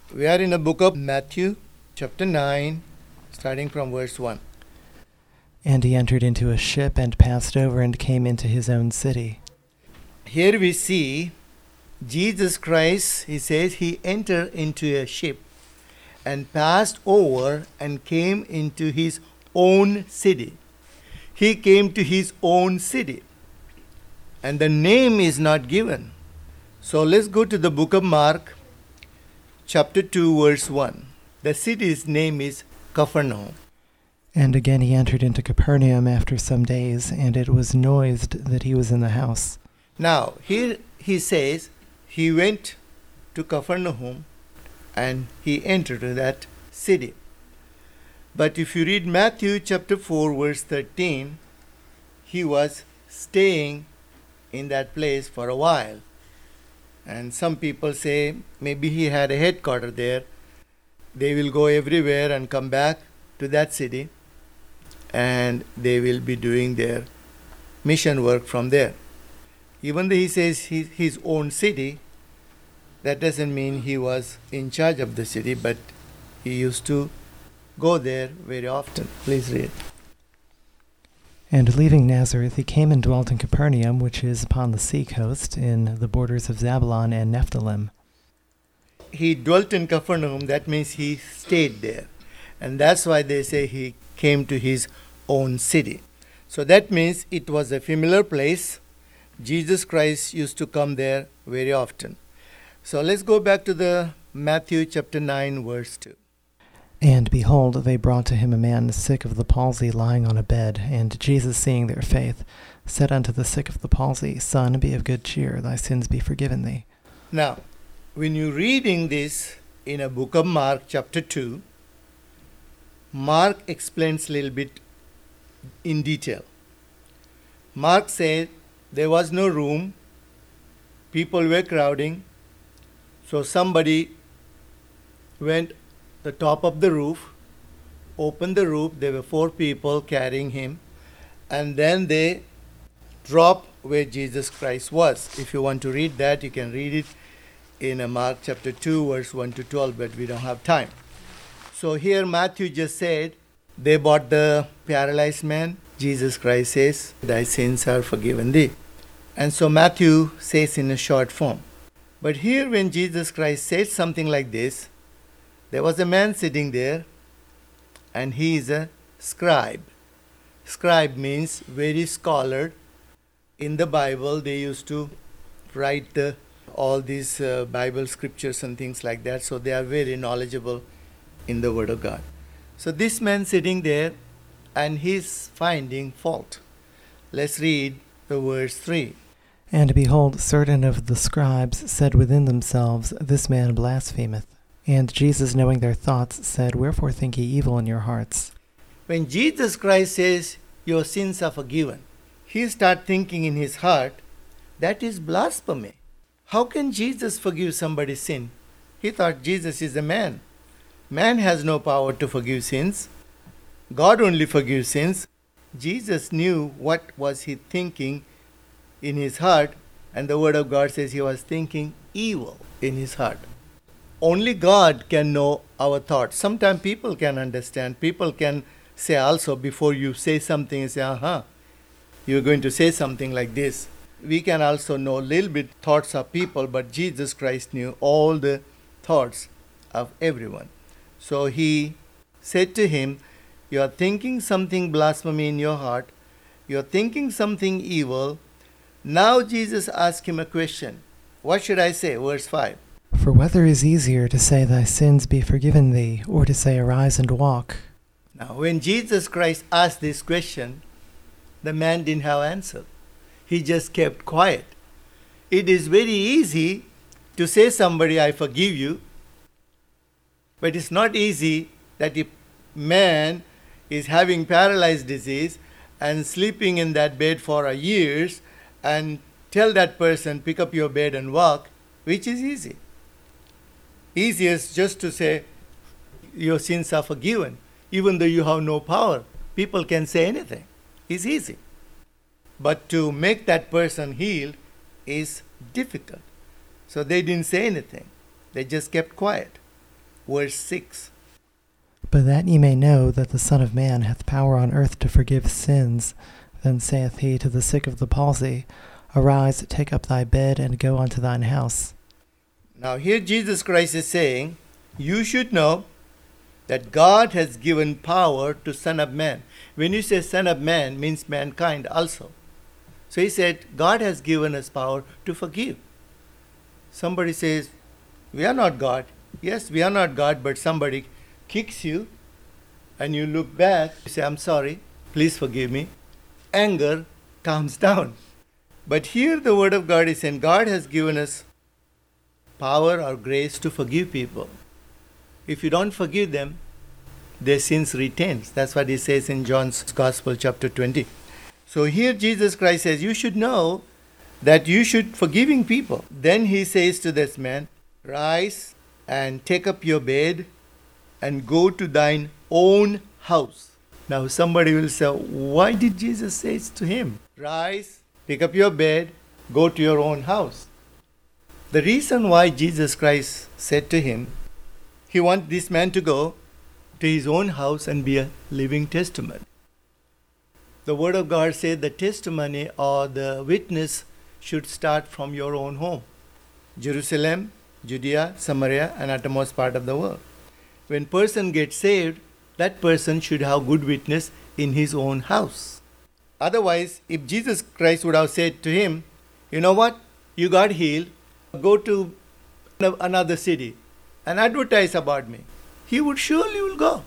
We are in the book of Matthew, chapter 9, starting from verse 1. And he entered into a ship and passed over and came into his own city. Here we see Jesus Christ, he says, he entered into a ship and passed over and came into his own city. He came to his own city. And the name is not given. So let's go to the book of Mark, chapter 2, verse 1. The city's name is Capernaum. And again he entered into Capernaum after some days, and it was noised that he was in the house. Now, here he says he went to Capernaum and he entered that city. But if you read Matthew chapter 4, verse 13, he was staying in that place for a while. And some people say maybe he had a headquarters there. They will go everywhere and come back to that city, and they will be doing their mission work from there. Even though he says his own city, that doesn't mean he was in charge of the city, but he used to go there very often. Please read. And leaving Nazareth, he came and dwelt in Capernaum, which is upon the sea coast, in the borders of Zabulon and Nephthalim. He dwelt in Capernaum, that means he stayed there. And that's why they say he came to his own city. So that means it was a familiar place. Jesus Christ used to come there very often. So let's go back to the Matthew chapter 9, verse 2. And behold, they brought to him a man sick of the palsy lying on a bed. And Jesus, seeing their faith, said unto the sick of the palsy, Son, be of good cheer, thy sins be forgiven thee. Now, when you're reading this in a book of Mark chapter 2, Mark explains a little bit in detail. Mark said there was no room, people were crowding, so somebody went the top of the roof, opened the roof, there were 4 people carrying him, and then they dropped where Jesus Christ was. If you want to read that, you can read it in Mark chapter 2, verse 1 to 12, but we don't have time. So here Matthew just said, they brought the paralyzed man. Jesus Christ says, thy sins are forgiven thee. And so Matthew says in a short form. But here when Jesus Christ said something like this, there was a man sitting there, and he is a scribe. Scribe means very scholar. In the Bible, they used to write all these Bible scriptures and things like that, so they are very knowledgeable in the Word of God. So this man sitting there, and he's finding fault. Let's read the verse 3. And behold, certain of the scribes said within themselves, This man blasphemeth. And Jesus, knowing their thoughts, said, Wherefore think ye evil in your hearts? When Jesus Christ says, your sins are forgiven, he starts thinking in his heart, that is blasphemy. How can Jesus forgive somebody's sin? He thought Jesus is a man. Man has no power to forgive sins. God only forgives sins. Jesus knew what was he thinking in his heart, and the Word of God says he was thinking evil in his heart. Only God can know our thoughts. Sometimes people can understand. People can say also, before you say something, you say, you're going to say something like this. We can also know a little bit thoughts of people, but Jesus Christ knew all the thoughts of everyone. So he said to him, you are thinking something blasphemy in your heart. You are thinking something evil. Now Jesus asked him a question. What should I say? Verse 5. For whether is easier to say, Thy sins be forgiven thee, or to say, Arise and walk? Now, when Jesus Christ asked this question, the man didn't have an answer. He just kept quiet. It is very easy to say somebody, I forgive you. But it's not easy that if man is having paralyzed disease and sleeping in that bed for years and tell that person, pick up your bed and walk, which is easy. Easiest just to say, your sins are forgiven. Even though you have no power, people can say anything. It's easy. But to make that person healed is difficult. So they didn't say anything. They just kept quiet. verse 6. But that ye may know that the Son of Man hath power on earth to forgive sins, then saith he to the sick of the palsy, Arise, take up thy bed, and go unto thine house. Now here Jesus Christ is saying, you should know that God has given power to Son of Man. When you say Son of Man, means mankind also. So he said, God has given us power to forgive. Somebody says, we are not God. Yes, we are not God, but somebody kicks you and you look back, you say, I'm sorry, please forgive me. Anger calms down. But here the word of God is saying, God has given us power or grace to forgive people. If you don't forgive them, their sins retains. That's what he says in John's Gospel, chapter 20. So here Jesus Christ says, you should know that you should forgiving people. Then he says to this man, rise and take up your bed and go to thine own house. Now somebody will say, why did Jesus say it to him? Rise, pick up your bed, go to your own house. The reason why Jesus Christ said to him, he wants this man to go to his own house and be a living testament. The word of God says the testimony or the witness should start from your own home. Jerusalem, Judea, Samaria, and uttermost part of the world. When person gets saved, that person should have good witness in his own house. Otherwise, if Jesus Christ would have said to him, you know what, you got healed, go to another city and advertise about me, he would surely will go.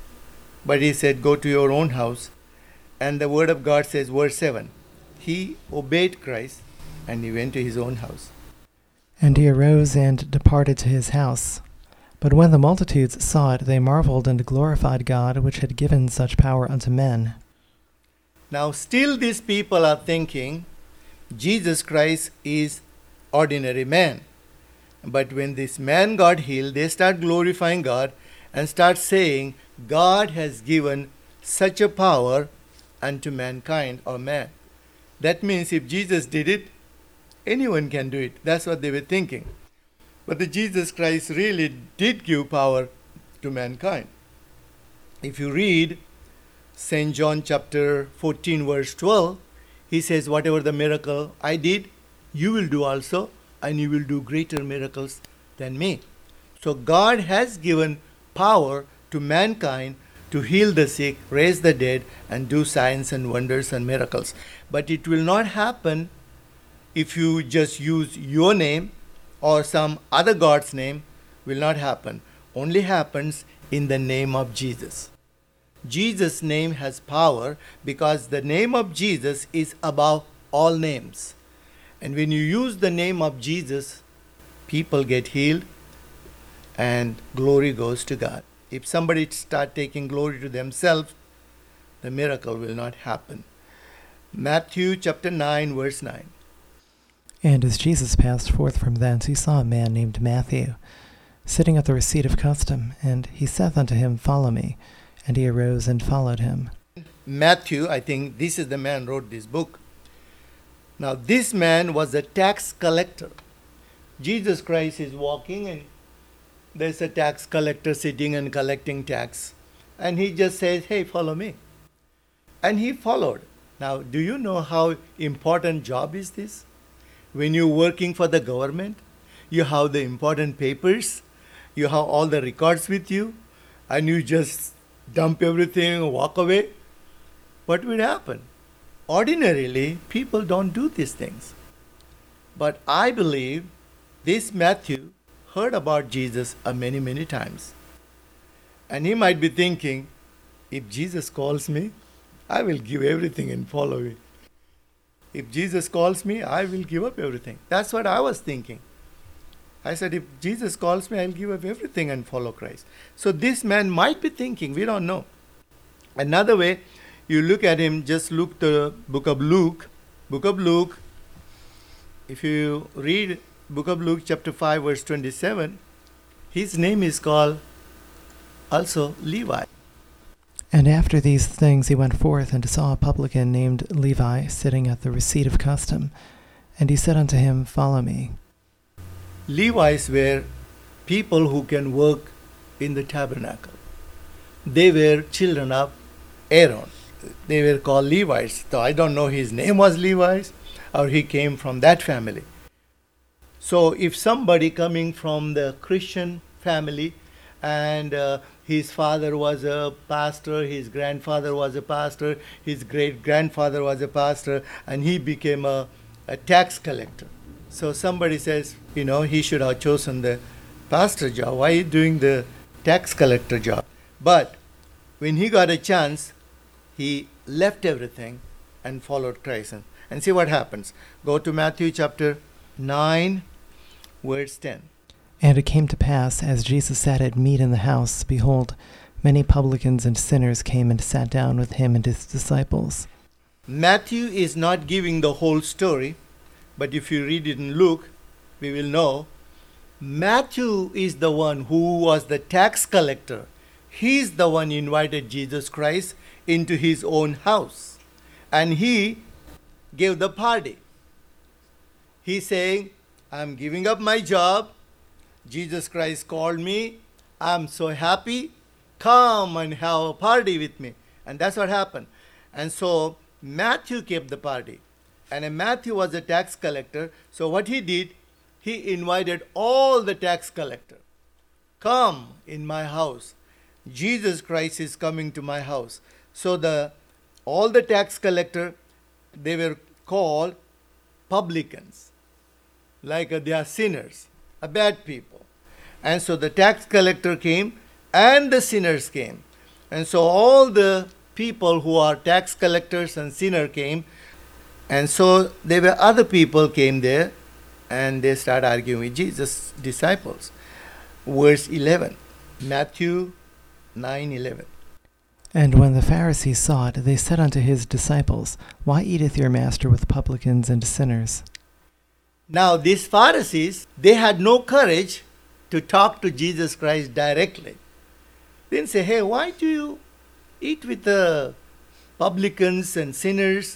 But he said, go to your own house. And the word of God says, verse 7, he obeyed Christ and he went to his own house. And he arose and departed to his house. But when the multitudes saw it, they marveled and glorified God, which had given such power unto men. Now still these people are thinking Jesus Christ is ordinary man. But when this man got healed, they start glorifying God and start saying God has given such a power unto mankind or man. That means if Jesus did it, anyone can do it. That's what they were thinking. But the Jesus Christ really did give power to mankind. If you read St. John chapter 14 verse 12, he says, whatever the miracle I did, you will do also, and you will do greater miracles than me. So God has given power to mankind to heal the sick, raise the dead, and do signs and wonders and miracles. But it will not happen if you just use your name or some other God's name. Will not happen. Only happens in the name of Jesus. Jesus' name has power because the name of Jesus is above all names. And when you use the name of Jesus, people get healed and glory goes to God. If somebody start taking glory to themselves, the miracle will not happen. Matthew chapter 9 verse 9. And as Jesus passed forth from thence, he saw a man named Matthew, sitting at the receipt of custom, and he saith unto him, Follow me. And he arose and followed him. Matthew, I think this is the man who wrote this book. Now this man was a tax collector. Jesus Christ is walking and there's a tax collector sitting and collecting tax. And he just says, hey, follow me. And he followed. Now, do you know how important job is this? When you're working for the government, you have the important papers, you have all the records with you, and you just dump everything and walk away. What would happen? Ordinarily, people don't do these things. But I believe this Matthew heard about Jesus many, many times. And he might be thinking, if Jesus calls me, I will give everything and follow him. If Jesus calls me, I will give up everything. That's what I was thinking. I said, if Jesus calls me, I'll give up everything and follow Christ. So this man might be thinking, we don't know. Another way, you look at him, just look the book of Luke. Book of Luke, if you read book of Luke chapter 5 verse 27, his name is called also Levi. And after these things he went forth and saw a publican named Levi sitting at the receipt of custom. And he said unto him, Follow me. Levites were people who can work in the tabernacle. They were children of Aaron. They were called Levites. So I don't know his name was Levites or he came from that family. So if somebody coming from the Christian family and his father was a pastor, his grandfather was a pastor, his great-grandfather was a pastor, and he became a tax collector. So somebody says, he should have chosen the pastor job. Why are you doing the tax collector job? But when he got a chance, he left everything and followed Christ. And see what happens. Go to Matthew chapter 9, verse 10. And it came to pass, as Jesus sat at meat in the house, behold, many publicans and sinners came and sat down with him and his disciples. Matthew is not giving the whole story, but if you read it in Luke, we will know Matthew is the one who was the tax collector. He's the one who invited Jesus Christ into his own house. And he gave the party. He's saying, I'm giving up my job. Jesus Christ called me. I'm so happy. Come and have a party with me. And that's what happened. And so Matthew kept the party. And Matthew was a tax collector. So what he did, he invited all the tax collectors. Come in my house. Jesus Christ is coming to my house. So all the tax collectors, they were called publicans. Like they are sinners, bad people. And so the tax collector came and the sinners came. And so all the people who are tax collectors and sinners came. And so there were other people came there and they started arguing with Jesus' disciples. Verse 11, Matthew 9:11. And when the Pharisees saw it, they said unto his disciples, Why eateth your master with publicans and sinners? Now these Pharisees, they had no courage to talk to Jesus Christ directly. They didn't say, hey, why do you eat with the publicans and sinners?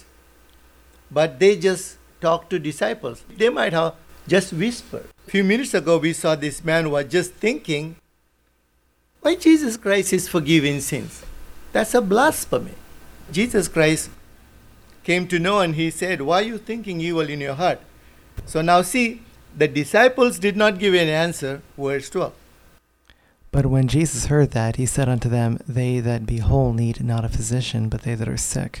But they just talked to disciples. They might have just whispered. A few minutes ago we saw this man was just thinking, why Jesus Christ is forgiving sins? That's a blasphemy. Jesus Christ came to know and he said, why are you thinking evil in your heart? So now see, the disciples did not give an answer, verse 12. But when Jesus heard that, he said unto them, They that be whole need not a physician, but they that are sick.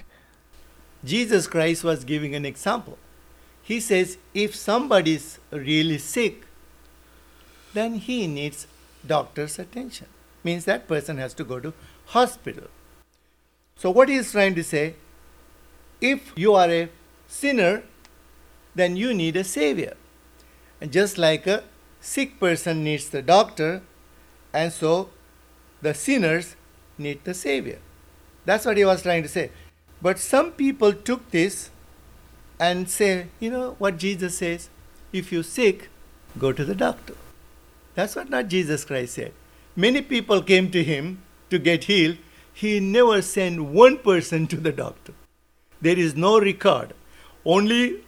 Jesus Christ was giving an example. He says, if somebody is really sick, then he needs doctor's attention. Means that person has to go to hospital. So what he is trying to say, if you are a sinner, then you need a savior. And just like a sick person needs the doctor, and so the sinners need the savior. That's what he was trying to say. But some people took this and say, you know what Jesus says, if you're sick, go to the doctor. That's what not Jesus Christ said. Many people came to him to get healed. He never sent one person to the doctor. There is no record. Only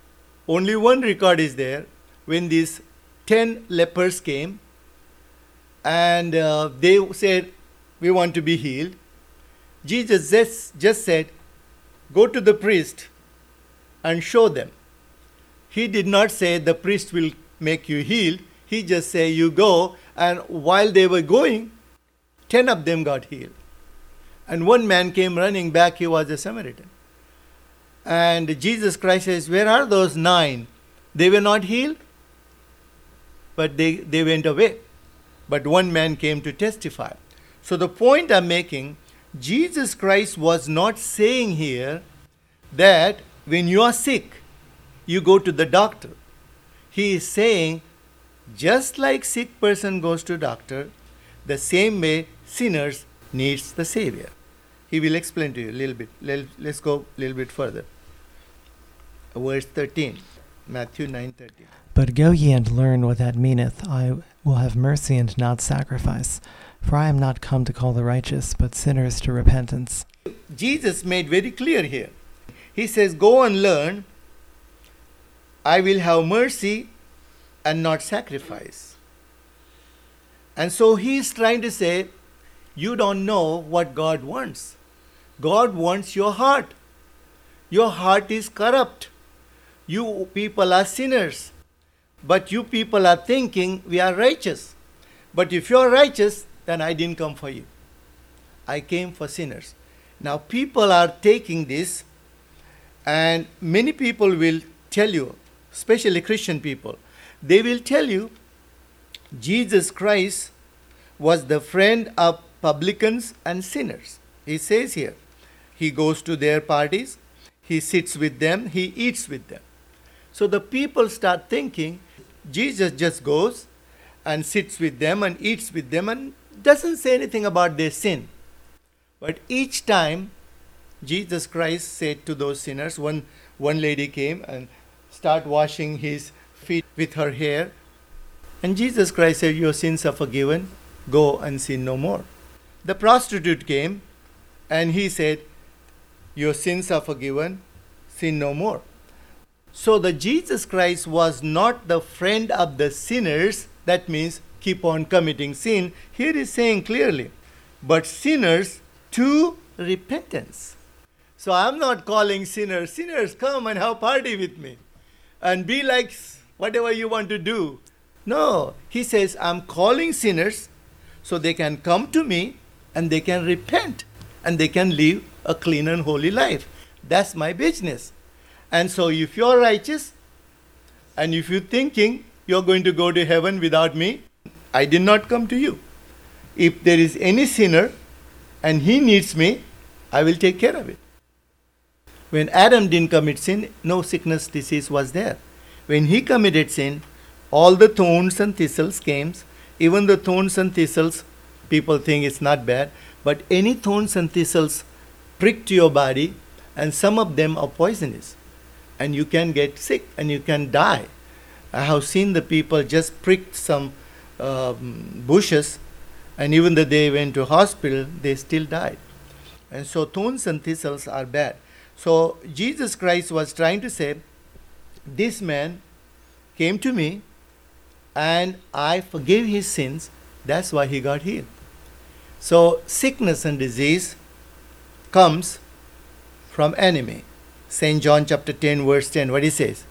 one record is there when these 10 lepers came and they said, we want to be healed. Jesus just said, go to the priest and show them. He did not say the priest will make you healed. He just said, you go, and while they were going, 10 of them got healed. And one man came running back, he was a Samaritan. And Jesus Christ says, where are those 9? They were not healed, but they went away. But one man came to testify. So the point I'm making, Jesus Christ was not saying here that when you are sick, you go to the doctor. He is saying, just like sick person goes to doctor, the same way sinners needs the Savior. He will explain to you a little bit. Let's go a little bit further. Verse 13, Matthew 9:13. But go ye and learn what that meaneth, I will have mercy and not sacrifice. For I am not come to call the righteous, but sinners to repentance. Jesus made very clear here. He says, go and learn, I will have mercy and not sacrifice. And so he is trying to say, you don't know what God wants. God wants your heart. Your heart is corrupt. You people are sinners. But you people are thinking we are righteous. But if you are righteous, then I didn't come for you. I came for sinners. Now people are taking this, and many people will tell you, especially Christian people, they will tell you Jesus Christ was the friend of publicans and sinners. He says here, he goes to their parties, he sits with them, he eats with them. So the people start thinking Jesus just goes and sits with them and eats with them and doesn't say anything about their sin. But each time Jesus Christ said to those sinners, one lady came and started washing his feet with her hair. And Jesus Christ said, your sins are forgiven, go and sin no more. The prostitute came and he said, your sins are forgiven, sin no more. So the Jesus Christ was not the friend of the sinners, that means keep on committing sin. Here is saying clearly, but sinners to repentance. So I'm not calling sinners, come and have party with me and be like whatever you want to do. No, he says I'm calling sinners so they can come to me and they can repent and they can live a clean and holy life. That's my business. And so if you're righteous and if you're thinking you're going to go to heaven without me, I did not come to you. If there is any sinner and he needs me, I will take care of it. When Adam didn't commit sin, no sickness, disease was there. When he committed sin, all the thorns and thistles came. Even the thorns and thistles, people think it's not bad, but any thorns and thistles prick to your body, and some of them are poisonous. And you can get sick and you can die. I have seen the people just pricked some bushes, and even though they went to hospital, they still died. And so thorns and thistles are bad. So Jesus Christ was trying to say, this man came to me and I forgave his sins. That's why he got healed. So sickness and disease comes from enemy. St. John chapter 10 verse 10, what he says?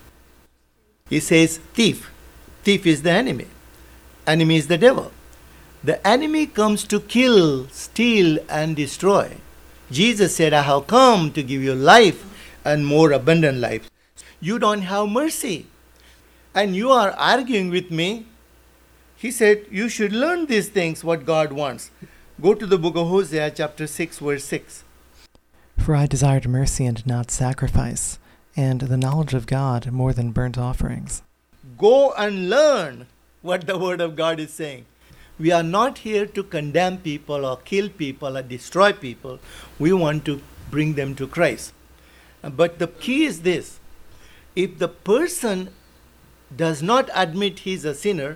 He says thief. Thief is the enemy. Enemy is the devil. The enemy comes to kill, steal and destroy. Jesus said, I have come to give you life and more abundant life. You don't have mercy. And you are arguing with me. He said, you should learn these things, what God wants. Go to the book of Hosea chapter 6 verse 6. For I desired mercy and not sacrifice, and the knowledge of God more than burnt offerings. Go and learn what the word of God is saying. We are not here to condemn people or kill people or destroy people. We want to bring them to Christ. But the key is this. If the person does not admit he is a sinner,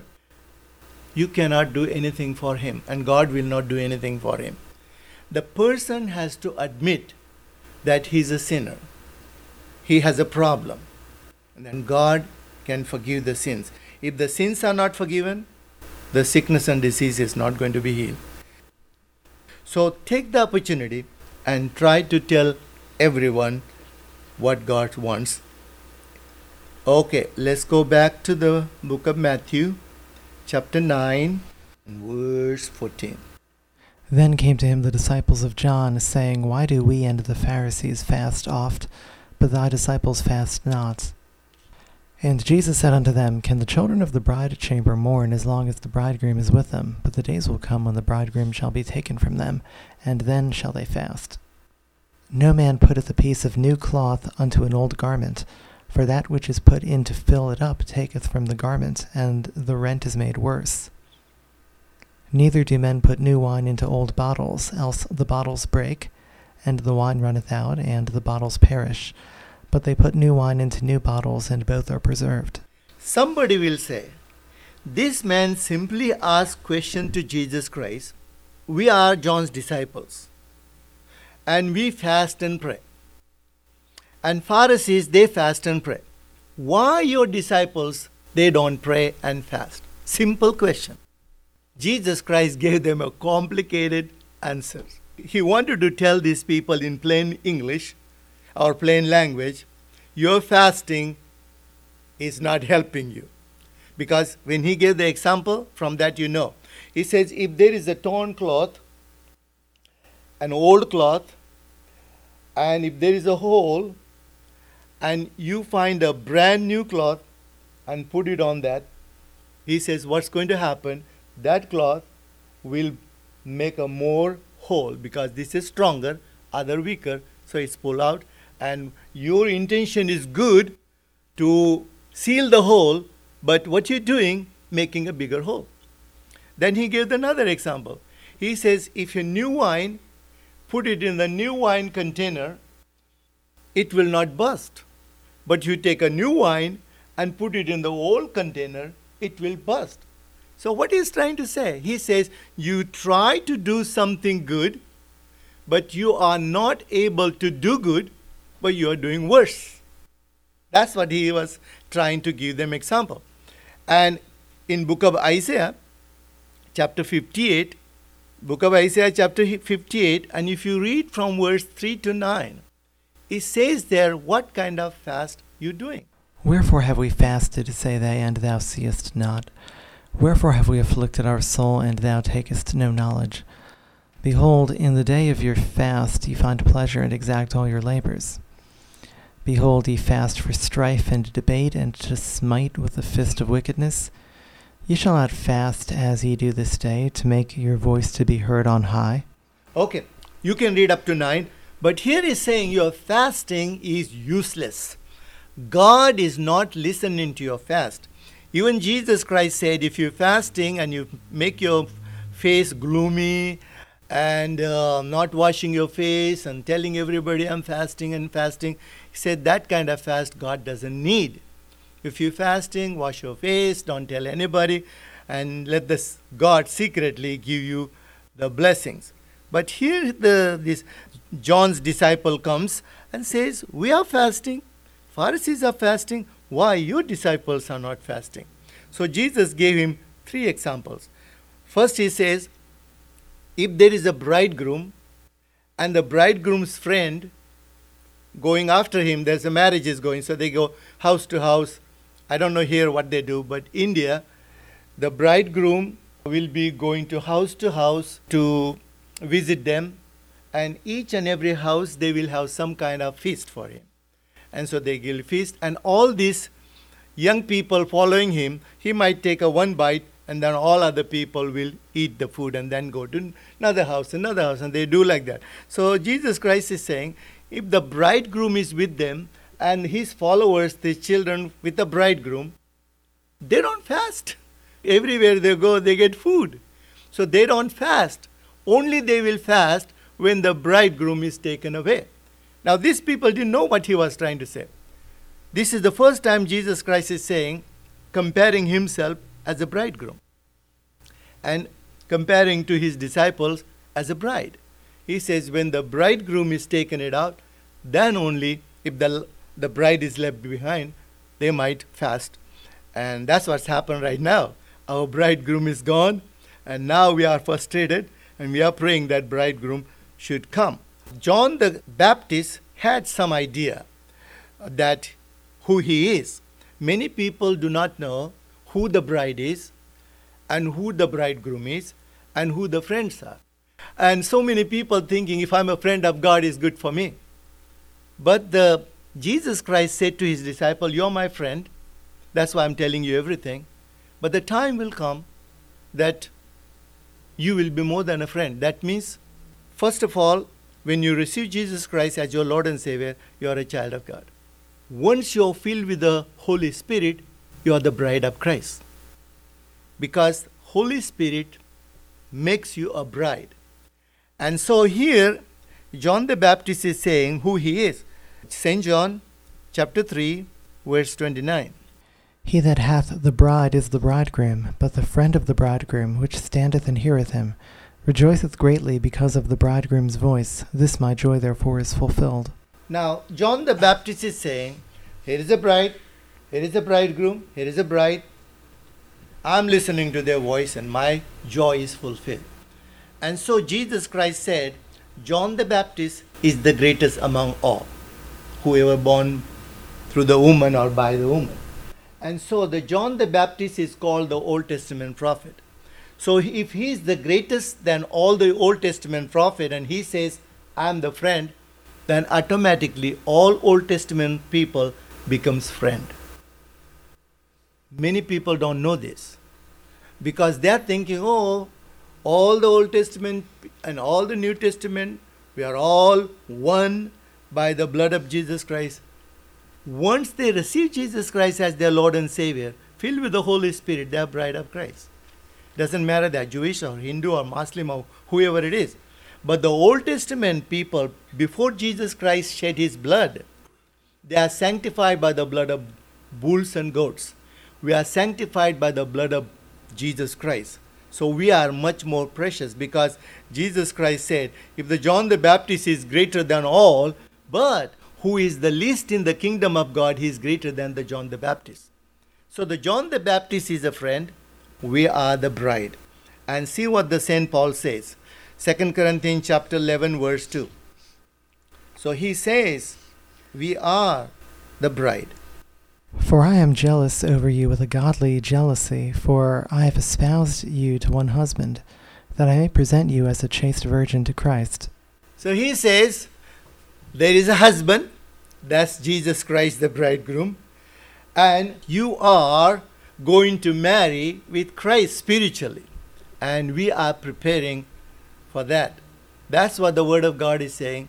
you cannot do anything for him, and God will not do anything for him. The person has to admit that he is a sinner. He has a problem. And then God can forgive the sins. If the sins are not forgiven, the sickness and disease is not going to be healed. So take the opportunity and try to tell everyone what God wants. Okay, let's go back to the book of Matthew, chapter 9, verse 14. Then came to him the disciples of John, saying, Why do we and the Pharisees fast oft, but thy disciples fast not? And Jesus said unto them, Can the children of the bride chamber mourn as long as the bridegroom is with them? But the days will come when the bridegroom shall be taken from them, and then shall they fast. No man putteth a piece of new cloth unto an old garment, for that which is put in to fill it up taketh from the garment, and the rent is made worse. Neither do men put new wine into old bottles, else the bottles break, and the wine runneth out, and the bottles perish. But they put new wine into new bottles, and both are preserved. Somebody will say, this man simply asked question to Jesus Christ. We are John's disciples, and we fast and pray. And Pharisees, they fast and pray. Why your disciples, they don't pray and fast? Simple question. Jesus Christ gave them a complicated answer. He wanted to tell these people in plain English or plain language, your fasting is not helping you. Because when he gave the example, from that you know. He says, if there is a torn cloth, an old cloth, and if there is a hole, and you find a brand new cloth and put it on that, he says what's going to happen, that cloth will make a more hole because this is stronger, other weaker, so it's pulled out. And your intention is good to seal the hole, but what you're doing, making a bigger hole. Then he gave another example. He says, if your new wine, put it in the new wine container, it will not burst. But you take a new wine and put it in the old container, it will burst. So what he's trying to say? He says, you try to do something good, but you are not able to do good, but you are doing worse. That's what he was trying to give them example. And in book of Isaiah, chapter 58, book of Isaiah chapter 58, and if you read from verse 3 to 9, it says there what kind of fast you're doing. Wherefore have we fasted, say they, and thou seest not? Wherefore have we afflicted our soul, and thou takest no knowledge? Behold, in the day of your fast ye find pleasure, and exact all your labors. Behold, ye fast for strife and debate, and to smite with the fist of wickedness. Ye shall not fast as ye do this day, to make your voice to be heard on high. Okay, you can read up to 9, but here is saying your fasting is useless. God is not listening to your fast. Even Jesus Christ said, if you're fasting and you make your face gloomy and not washing your face and telling everybody I'm fasting and fasting, he said that kind of fast God doesn't need. If you're fasting, wash your face, don't tell anybody, and let this God secretly give you the blessings. But here this John's disciple comes and says, we are fasting. Pharisees are fasting. Why your disciples are not fasting? So Jesus gave him 3 examples. First he says, if there is a bridegroom and the bridegroom's friend going after him, there's a marriage is going, so they go house to house. I don't know here what they do, but India, the bridegroom will be going to house to visit them, and each and every house they will have some kind of feast for him. And so they will feast, and all these young people following him, he might take a one bite, and then all other people will eat the food and then go to another house, and they do like that. So Jesus Christ is saying, if the bridegroom is with them, and his followers, the children with the bridegroom, they don't fast. Everywhere they go, they get food. So they don't fast. Only they will fast when the bridegroom is taken away. Now these people didn't know what he was trying to say. This is the first time Jesus Christ is saying, comparing himself as a bridegroom and comparing to his disciples as a bride. He says when the bridegroom is taken it out, then only if the bride is left behind, they might fast. And that's what's happened right now. Our bridegroom is gone, and now we are frustrated, and we are praying that bridegroom should come. John the Baptist had some idea that who he is. Many people do not know who the bride is, and who the bridegroom is, and who the friends are. And so many people thinking, if I'm a friend of God, is good for me. But Jesus Christ said to his disciple, you're my friend. That's why I'm telling you everything. But the time will come that you will be more than a friend. That means, first of all, when you receive Jesus Christ as your Lord and Savior, you are a child of God. Once you're filled with the Holy Spirit, you are the bride of Christ. Because Holy Spirit makes you a bride. And so here, John the Baptist is saying who he is. St. John chapter 3, verse 29. He that hath the bride is the bridegroom, but the friend of the bridegroom, which standeth and heareth him, rejoiceth greatly because of the bridegroom's voice. This my joy therefore is fulfilled. Now, John the Baptist is saying, here is a bride, here is a bridegroom, here is a bride. I'm listening to their voice and my joy is fulfilled. And so Jesus Christ said, John the Baptist is the greatest among all, whoever born through the woman or by the woman. And so the John the Baptist is called the Old Testament prophet. So if he is the greatest than all the Old Testament prophet and he says, I'm the friend, then automatically all Old Testament people becomes friend. Many people don't know this because they are thinking, oh, all the Old Testament and all the New Testament, we are all one by the blood of Jesus Christ. Once they receive Jesus Christ as their Lord and Savior, filled with the Holy Spirit, they are bride of Christ. Doesn't matter they are Jewish or Hindu or Muslim or whoever it is. But the Old Testament people, before Jesus Christ shed his blood, they are sanctified by the blood of bulls and goats. We are sanctified by the blood of Jesus Christ. So we are much more precious because Jesus Christ said, if the John the Baptist is greater than all, but who is the least in the kingdom of God, he is greater than the John the Baptist. So the John the Baptist is a friend, we are the bride. And see what the Saint Paul says. 2 Corinthians chapter 11 verse 2. So he says, we are the bride. For I am jealous over you with a godly jealousy, for I have espoused you to one husband, that I may present you as a chaste virgin to Christ. So he says, there is a husband, that's Jesus Christ the bridegroom, and you are going to marry with Christ spiritually. And we are preparing for that. That's what the Word of God is saying.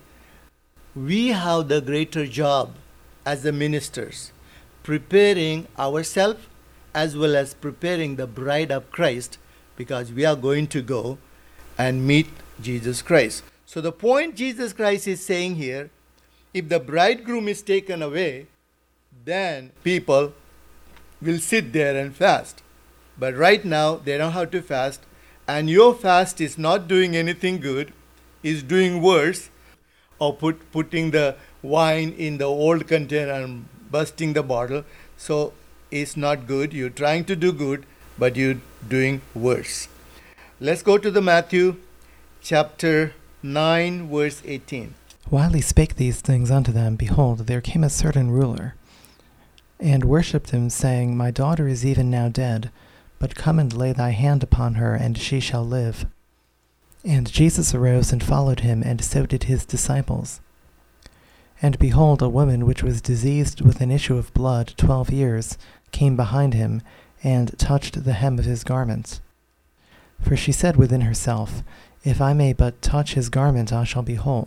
We have the greater job as the ministers, preparing ourselves as well as preparing the bride of Christ, because we are going to go and meet Jesus Christ. So the point Jesus Christ is saying here, if the bridegroom is taken away, then people will sit there and fast. But right now, they don't have to fast. And your fast is not doing anything good, is doing worse, or putting the wine in the old container and busting the bottle. So it's not good. You're trying to do good, but you're doing worse. Let's go to the Matthew chapter 9, verse 18. While he spake these things unto them, behold, there came a certain ruler, and worshipped him, saying, My daughter is even now dead, but come and lay thy hand upon her, and she shall live. And Jesus arose and followed him, and so did his disciples. And behold, a woman which was diseased with an issue of blood 12 years came behind him, and touched the hem of his garment. For she said within herself, If I may but touch his garment, I shall be whole.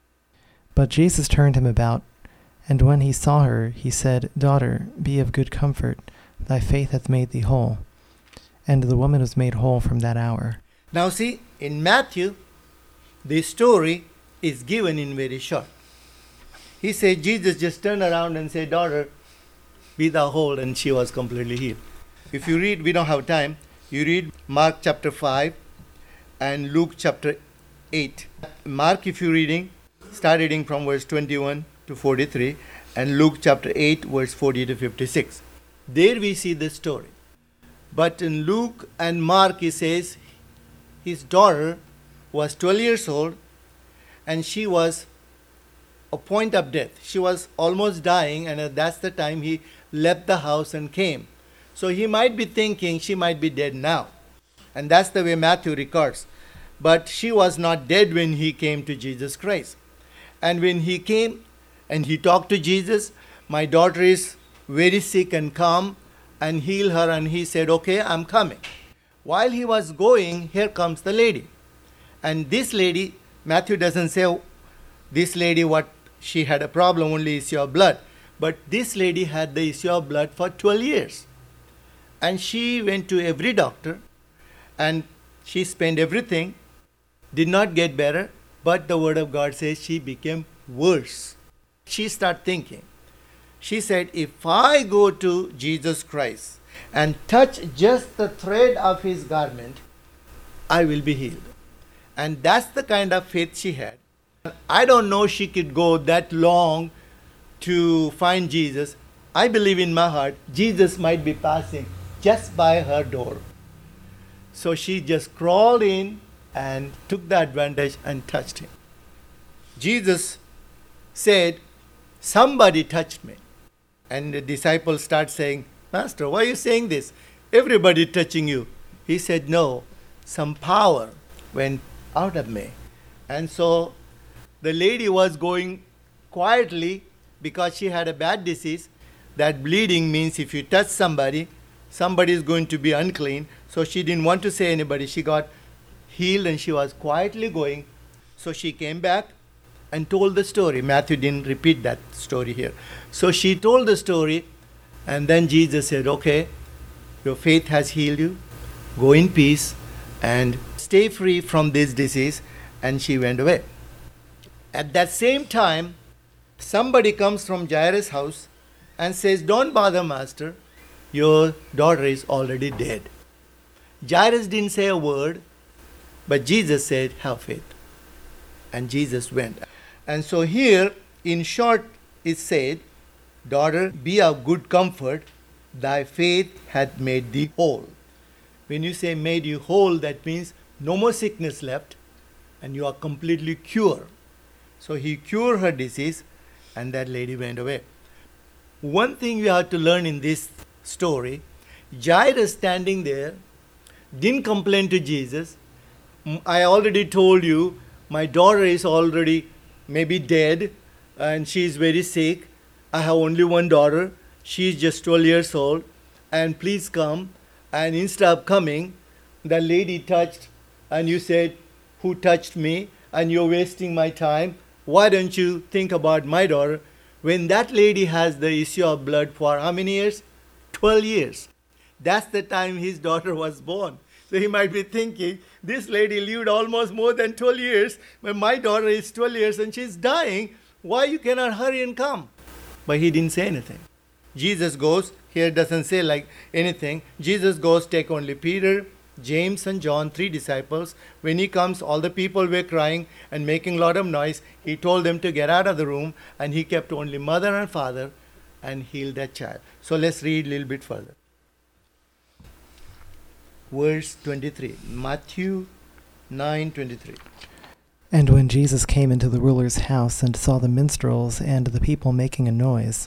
But Jesus turned him about, and when he saw her, he said, Daughter, be of good comfort, thy faith hath made thee whole. And the woman was made whole from that hour. Now see, in Matthew, the story is given in very short. He said, Jesus just turned around and said, Daughter, be thou whole, and she was completely healed. If you read, we don't have time, you read Mark chapter 5 and Luke chapter 8. Mark, if you're reading, start reading from verse 21 to 43, and Luke chapter 8, verse 40 to 56. There we see the story. But in Luke and Mark, he says his daughter was 12 years old and she was a point of death. She was almost dying, and that's the time he left the house and came. So he might be thinking she might be dead now. And that's the way Matthew records. But she was not dead when he came to Jesus Christ. And when he came and he talked to Jesus, my daughter is very sick, and come and heal her. And he said, okay, I'm coming. While he was going, here comes the lady. And this lady, Matthew doesn't say this lady what she had a problem, only issue of blood. But this lady had the issue of blood for 12 years. And she went to every doctor and she spent everything, did not get better, but the word of God says she became worse. She started thinking. She said, if I go to Jesus Christ and touch just the thread of his garment, I will be healed. And that's the kind of faith she had. I don't know she could go that long to find Jesus. I believe in my heart, Jesus might be passing just by her door. So she just crawled in and took the advantage and touched him. Jesus said, "Somebody touched me." And the disciples start saying, "Master, why are you saying this? Everybody touching you." He said, "No, some power went out of me." And so the lady was going quietly because she had a bad disease. That bleeding means if you touch somebody, somebody is going to be unclean. So she didn't want to say anybody. She got healed and she was quietly going. So she came back and told the story. Matthew didn't repeat that story here. So she told the story, and then Jesus said, "Okay, your faith has healed you. Go in peace and stay free from this disease." And she went away. At that same time, somebody comes from Jairus' house and says, "Don't bother, Master. Your daughter is already dead." Jairus didn't say a word, but Jesus said, "Have faith." And Jesus went. And so here, in short, it said, "Daughter, be of good comfort. Thy faith hath made thee whole." When you say made you whole, that means no more sickness left and you are completely cured. So he cured her disease and that lady went away. One thing we have to learn in this story, Jairus standing there didn't complain to Jesus. "I already told you my daughter is already maybe dead and she is very sick. I have only one daughter. She is just 12 years old and please come." And instead of coming, the lady touched and you said, "Who touched me? And you're wasting my time. Why don't you think about my daughter?" When that lady has the issue of blood for how many years? 12 years. That's the time his daughter was born. So he might be thinking, this lady lived almost more than 12 years, but my daughter is 12 years and she's dying. Why you cannot hurry and come? But he didn't say anything. Jesus goes, here doesn't say like anything. Jesus goes, take only Peter, James and John, 3 disciples. When he comes, all the people were crying and making a lot of noise. He told them to get out of the room and he kept only mother and father and healed that child. So let's read a little bit further. Verse 23, Matthew 9:23. And when Jesus came into the ruler's house and saw the minstrels and the people making a noise,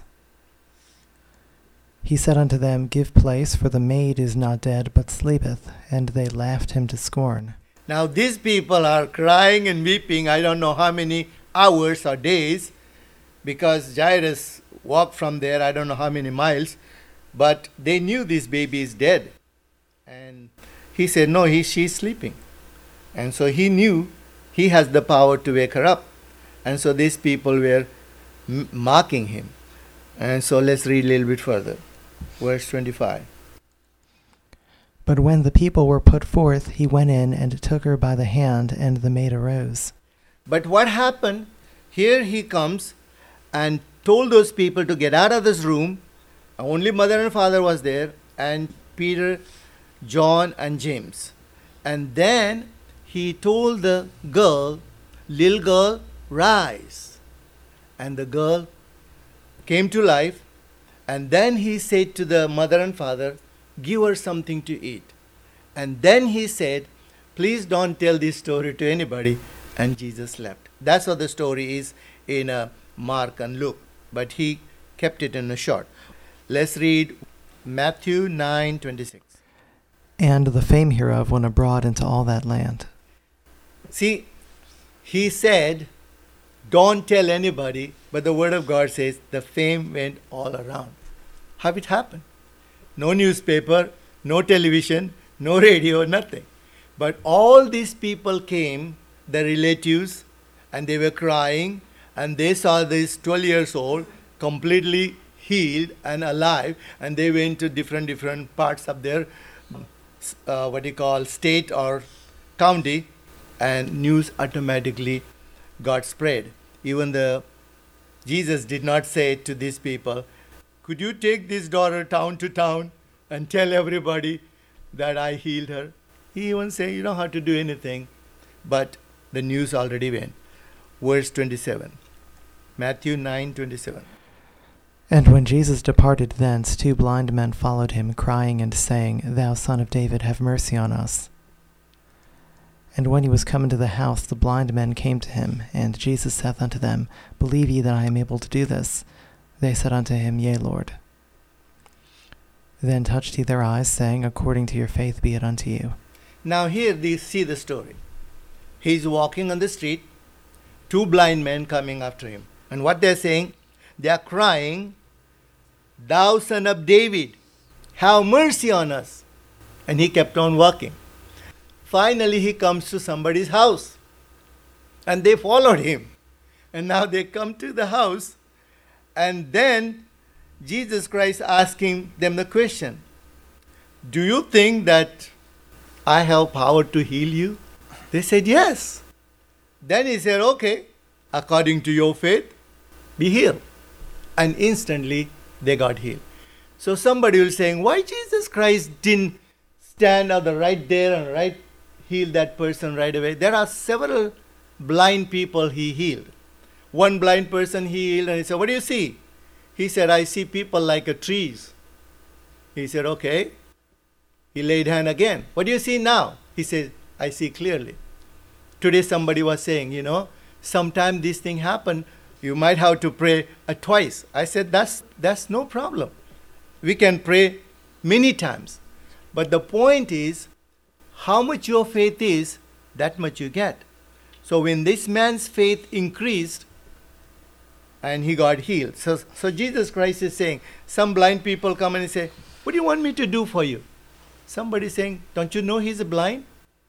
he said unto them, Give place, for the maid is not dead, but sleepeth. And they laughed him to scorn. Now these people are crying and weeping, I don't know how many hours or days, because Jairus walked from there, I don't know how many miles, but they knew this baby is dead. And he said, no, she's sleeping. And so he knew he has the power to wake her up. And so these people were mocking him. And so let's read a little bit further. Verse 25. But when the people were put forth, he went in and took her by the hand, and the maid arose. But what happened? Here he comes and told those people to get out of this room. Only mother and father was there, and Peter, John and James. And then he told the girl, little girl, rise. And the girl came to life. And then he said to the mother and father, give her something to eat. And then he said, please don't tell this story to anybody. And Jesus left. That's what the story is in Mark and Luke. But he kept it in a short. Let's read Matthew 9:26. And the fame hereof went abroad into all that land. See, he said, don't tell anybody, but the word of God says the fame went all around. How it happened? No newspaper, no television, no radio, nothing. But all these people came, the relatives, and they were crying, and they saw this 12 years old completely healed and alive, and they went to different parts of their state or county, and news automatically got spread. Even Jesus did not say to these people, could you take this daughter town to town and tell everybody that I healed her? He even said, you don't have to do anything. But the news already went. Verse 27. Matthew 9:27. And when Jesus departed thence, 2 blind men followed him, crying and saying, Thou Son of David, have mercy on us. And when he was come into the house, the blind men came to him, and Jesus saith unto them, Believe ye that I am able to do this? They said unto him, Yea, Lord. Then touched he their eyes, saying, According to your faith be it unto you. Now here they see the story. He's walking on the street, 2 blind men coming after him. And what they're saying, they are crying, Thou Son of David, have mercy on us. And he kept on walking. Finally he comes to somebody's house. And they followed him. And now they come to the house. And then Jesus Christ asking them the question, Do you think that I have power to heal you? They said, Yes. Then he said, Okay, according to your faith, be healed. And instantly they got healed. So somebody will say, why Jesus Christ didn't stand out right there and heal that person right away? There are several blind people he healed. One blind person he healed and he said, what do you see? He said, I see people like trees. He said, okay. He laid hand again. What do you see now? He said, I see clearly. Today somebody was saying, sometime this thing happened, you might have to pray twice. I said, that's no problem. We can pray many times. But the point is, how much your faith is, that much you get. So when this man's faith increased, and he got healed. So Jesus Christ is saying, some blind people come and say, what do you want me to do for you? Somebody saying, don't you know he's blind?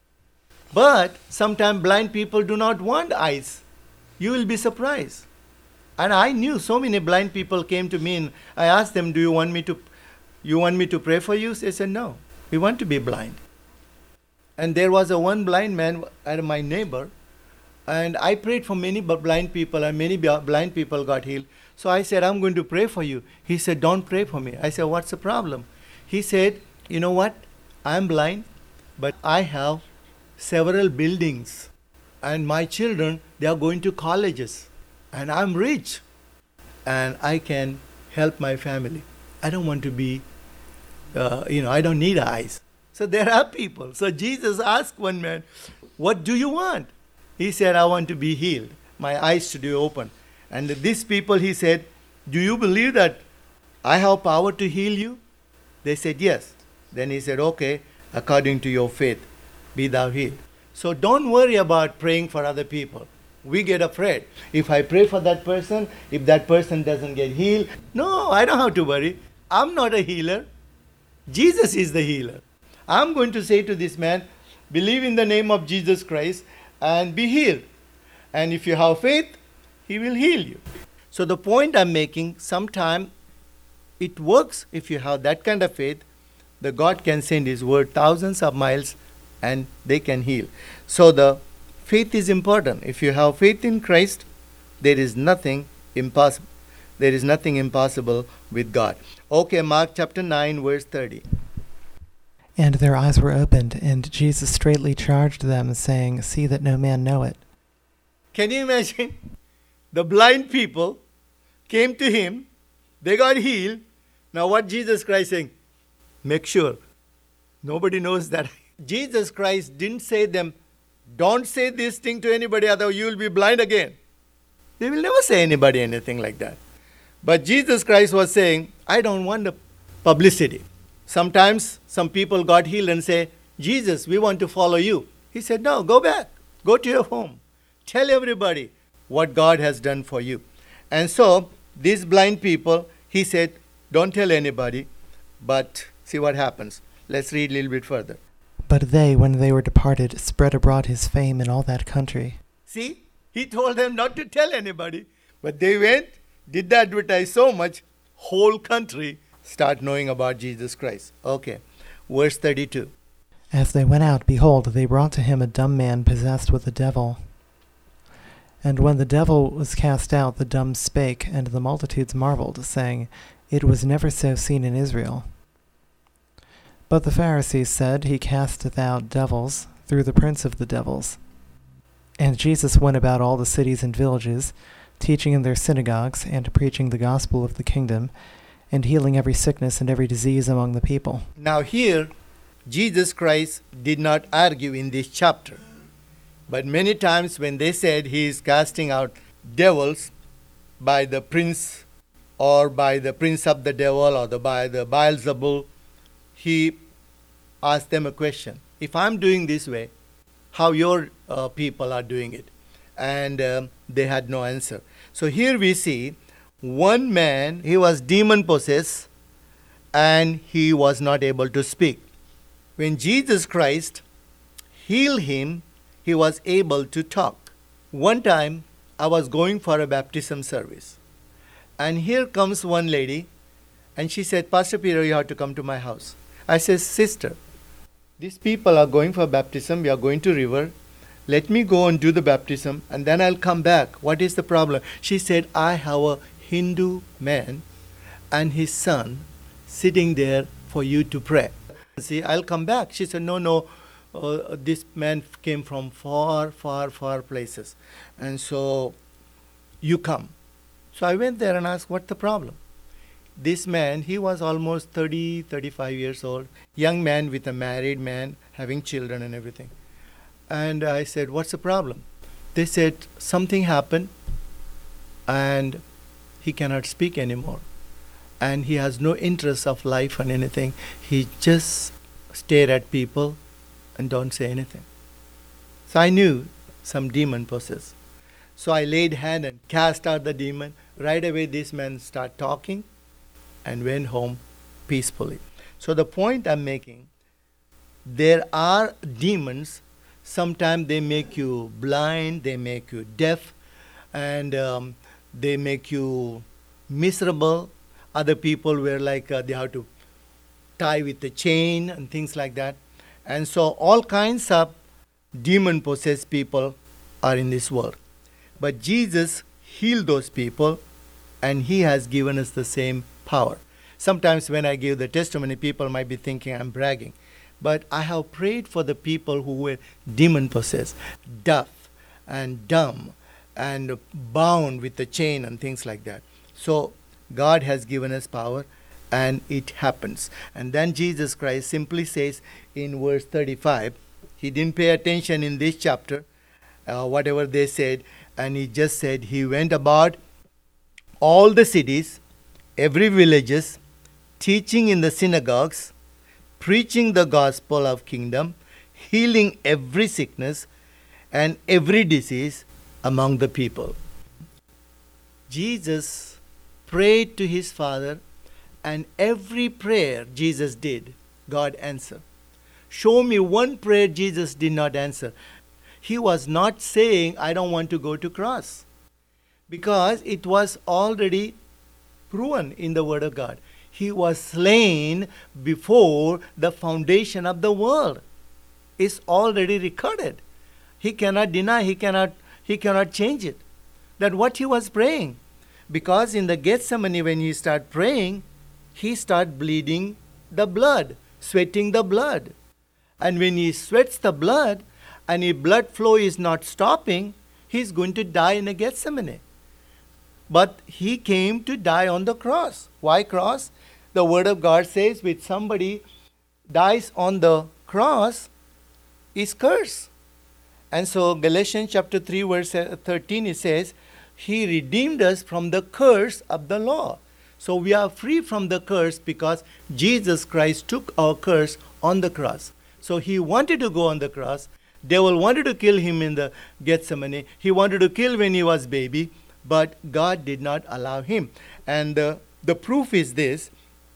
But sometimes blind people do not want eyes. You will be surprised. And I knew so many blind people came to me and I asked them, do you want me to pray for you? They said, no, we want to be blind. And there was one blind man, my neighbor, and I prayed for many blind people and many blind people got healed. So I said, I'm going to pray for you. He said, don't pray for me. I said, what's the problem? He said, you know what? I'm blind, but I have several buildings and my children, they are going to colleges. And I'm rich and I can help my family. I don't want to be, I don't need eyes. So there are people. So Jesus asked one man, what do you want? He said, I want to be healed. My eyes should be open. And these people, he said, do you believe that I have power to heal you? They said, yes. Then he said, okay, according to your faith, be thou healed. So don't worry about praying for other people. We get afraid. If I pray for that person, if that person doesn't get healed, no, I don't have to worry. I'm not a healer. Jesus is the healer. I'm going to say to this man, believe in the name of Jesus Christ and be healed. And if you have faith, he will heal you. So the point I'm making, sometimes it works if you have that kind of faith. The God can send his word thousands of miles and they can heal. So the faith is important. If you have faith in Christ, there is nothing impossible. There is nothing impossible with God. Okay, Mark chapter 9, verse 30. And their eyes were opened, and Jesus straitly charged them, saying, See that no man know it. Can you imagine? The blind people came to him, they got healed. Now what Jesus Christ saying? Make sure nobody knows that. Jesus Christ didn't say them, don't say this thing to anybody, otherwise you will be blind again. They will never say anybody anything like that. But Jesus Christ was saying, I don't want the publicity. Sometimes some people got healed and say, Jesus, we want to follow you. He said, no, go back. Go to your home. Tell everybody what God has done for you. And so these blind people, he said, don't tell anybody. But see what happens. Let's read a little bit further. But they, when they were departed, spread abroad his fame in all that country. See, he told them not to tell anybody. But they went, did the advertise so much, whole country start knowing about Jesus Christ. Okay, verse 32. As they went out, behold, they brought to him a dumb man possessed with a devil. And when the devil was cast out, the dumb spake, and the multitudes marveled, saying, It was never so seen in Israel. But the Pharisees said, He casteth out devils through the prince of the devils. And Jesus went about all the cities and villages, teaching in their synagogues, and preaching the gospel of the kingdom, and healing every sickness and every disease among the people. Now here, Jesus Christ did not argue in this chapter. But many times when they said he is casting out devils by the prince or by the prince of the devil or by the Beelzebul, he asked them a question. If I'm doing this way, how your people are doing it? And they had no answer. So here we see one man, he was demon possessed and he was not able to speak. When Jesus Christ healed him, he was able to talk. One time I was going for a baptism service, and here comes one lady, and she said, Pastor Peter, you have to come to my house. I said, sister, these people are going for baptism, we are going to river. Let me go and do the baptism and then I'll come back. What is the problem? She said, I have a Hindu man and his son sitting there for you to pray. See, I'll come back. She said, no, this man came from far places. And so you come. So I went there and asked, what's the problem? This man, he was almost 30, 35 years old, young man with a married man, having children and everything. And I said, what's the problem? They said, something happened and he cannot speak anymore. And he has no interest of life and anything. He just stare at people and don't say anything. So I knew some demon possessed. So I laid hand and cast out the demon. Right away this man started talking and went home peacefully. So the point I'm making, there are demons. Sometimes they make you blind, they make you deaf, and they make you miserable. Other people were like they have to tie with a chain and things like that. And so all kinds of demon-possessed people are in this world. But Jesus healed those people, and he has given us the same power. Sometimes when I give the testimony, people might be thinking I'm bragging. But I have prayed for the people who were demon-possessed, deaf and dumb and bound with a chain and things like that. So God has given us power, and it happens. And then Jesus Christ simply says in verse 35, he didn't pay attention in this chapter, whatever they said, and he just said he went about all the cities, every villages, teaching in the synagogues, preaching the gospel of kingdom, healing every sickness and every disease among the people. Jesus prayed to his Father, and every prayer Jesus did, God answered. Show me one prayer Jesus did not answer. He was not saying, I don't want to go to cross, because it was already proven in the Word of God. He was slain before the foundation of the world. It's already recorded. He cannot deny, he cannot change it. That what he was praying. Because in the Gethsemane, when he started praying, he started bleeding the blood, sweating the blood. And when he sweats the blood, and his blood flow is not stopping, he's going to die in a Gethsemane. But he came to die on the cross. Why cross? The Word of God says, when somebody dies on the cross, is cursed. And so Galatians chapter 3 verse 13, it says, he redeemed us from the curse of the law. So we are free from the curse because Jesus Christ took our curse on the cross. So he wanted to go on the cross. Devil wanted to kill him in the Gethsemane. He wanted to kill when he was baby, but God did not allow him. And the proof is this.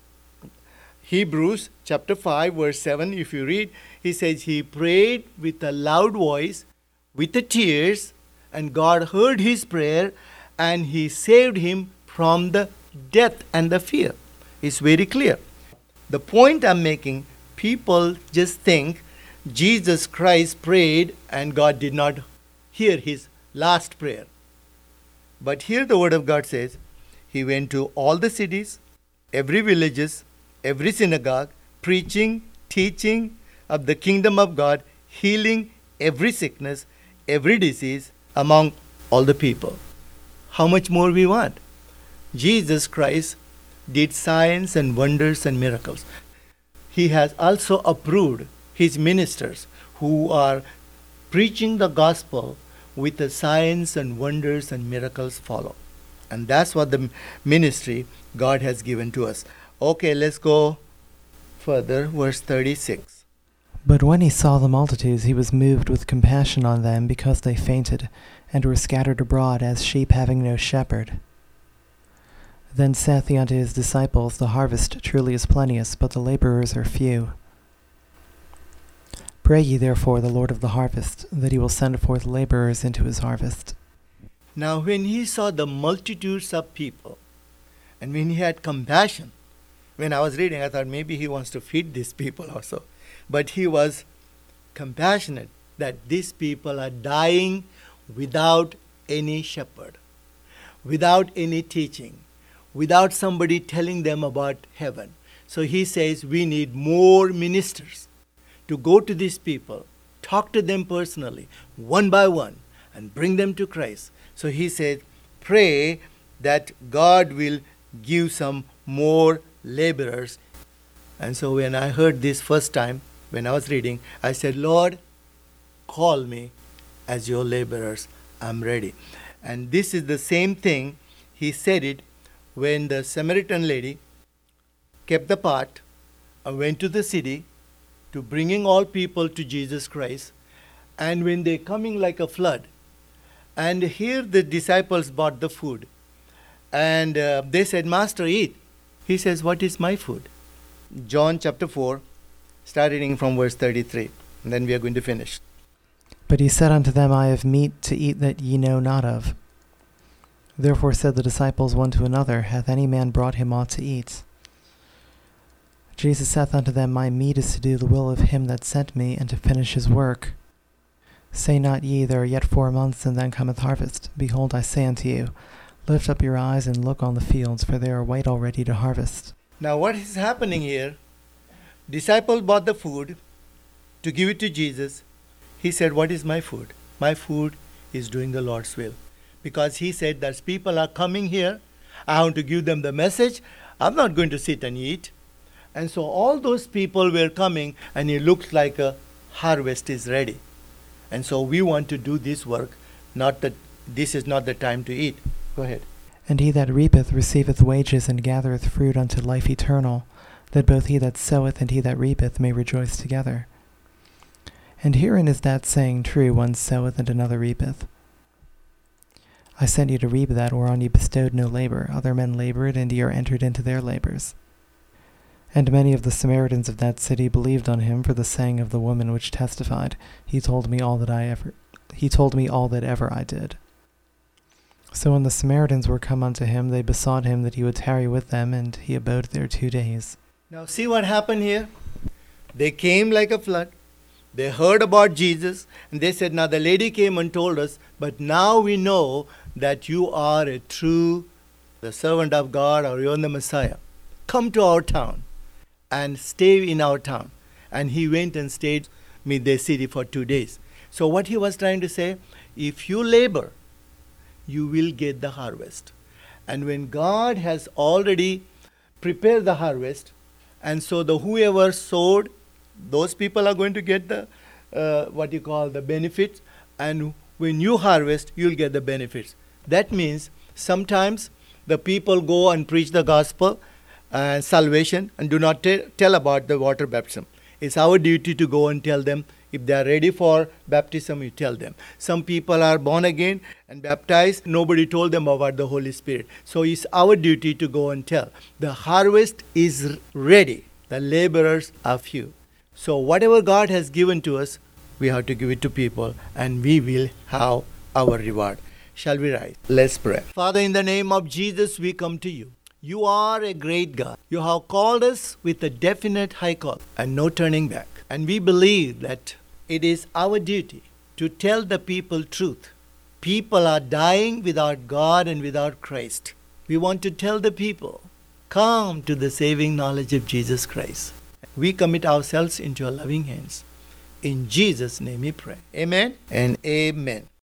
Hebrews chapter 5 verse 7, if you read, he says he prayed with a loud voice, with the tears, and God heard his prayer, and he saved him from the death and the fear. It's very clear. The point I'm making, people just think Jesus Christ prayed and God did not hear his last prayer. But here the Word of God says, he went to all the cities, every villages, every synagogue, preaching, teaching of the kingdom of God, healing every sickness, every disease among all the people. how much more we want? Jesus Christ did signs and wonders and miracles. He has also approved his ministers who are preaching the gospel with the signs and wonders and miracles follow. And that's what the ministry God has given to us. Okay, let's go further. Verse 36. But when he saw the multitudes, he was moved with compassion on them, because they fainted, and were scattered abroad as sheep having no shepherd. Then saith he unto his disciples, The harvest truly is plenteous, but the laborers are few. Pray ye therefore the Lord of the harvest, that he will send forth laborers into his harvest. Now when he saw the multitudes of people, and when he had compassion, when I was reading, I thought maybe he wants to feed these people also. But he was compassionate that these people are dying without any shepherd, without any teaching, without somebody telling them about heaven. So he says we need more ministers to go to these people, talk to them personally, one by one, and bring them to Christ. So he said, pray that God will give some more laborers. And so when I heard this first time, when I was reading, I said, Lord, call me as your laborers. I'm ready. And this is the same thing. He said it when the Samaritan lady kept the pot and went to the city to bringing all people to Jesus Christ. And when they coming like a flood, and here the disciples bought the food, and they said, Master, eat. He says, what is my food? John chapter 4, starting from verse 33. And then we are going to finish. But he said unto them, I have meat to eat that ye know not of. Therefore said the disciples one to another, Hath any man brought him aught to eat? Jesus saith unto them, My meat is to do the will of him that sent me, and to finish his work. Say not ye, There are yet 4 months, and then cometh harvest. Behold, I say unto you, Lift up your eyes and look on the fields, for they are white already to harvest. Now what is happening here? Disciples bought the food to give it to Jesus. He said, what is my food? My food is doing the Lord's will. Because he said that people are coming here. I want to give them the message. I'm not going to sit and eat. And so all those people were coming, and it looks like a harvest is ready. And so we want to do this work, not that this is not the time to eat. Go ahead. And he that reapeth receiveth wages, and gathereth fruit unto life eternal, that both he that soweth and he that reapeth may rejoice together. And herein is that saying true, one soweth and another reapeth. I sent you to reap that whereon ye bestowed no labor. Other men labored, and ye are entered into their labors. And many of the Samaritans of that city believed on him for the saying of the woman which testified, He told me all that ever I did. So when the Samaritans were come unto him, they besought him that he would tarry with them, and he abode there 2 days. Now see what happened here? They came like a flood. They heard about Jesus, and they said, now the lady came and told us, but now we know that you are a true the servant of God, or you're the Messiah. Come to our town and stay in our town. And he went and stayed in their city for 2 days. So what he was trying to say, if you labor, you will get the harvest. And when God has already prepared the harvest, and so the whoever sowed, those people are going to get the the benefits, and when you harvest, you'll get the benefits. That means sometimes the people go and preach the gospel and salvation and do not tell about the water baptism. It's our duty to go and tell them. If they are ready for baptism, you tell them. Some people are born again and baptized. Nobody told them about the Holy Spirit. So it's our duty to go and tell. The harvest is ready. The laborers are few. So whatever God has given to us, we have to give it to people, and we will have our reward. Shall we rise? Let's pray. Father, in the name of Jesus, we come to you. You are a great God. You have called us with a definite high call and no turning back. And we believe that it is our duty to tell the people truth. People are dying without God and without Christ. We want to tell the people, come to the saving knowledge of Jesus Christ. We commit ourselves into your loving hands. In Jesus' name we pray. Amen and amen.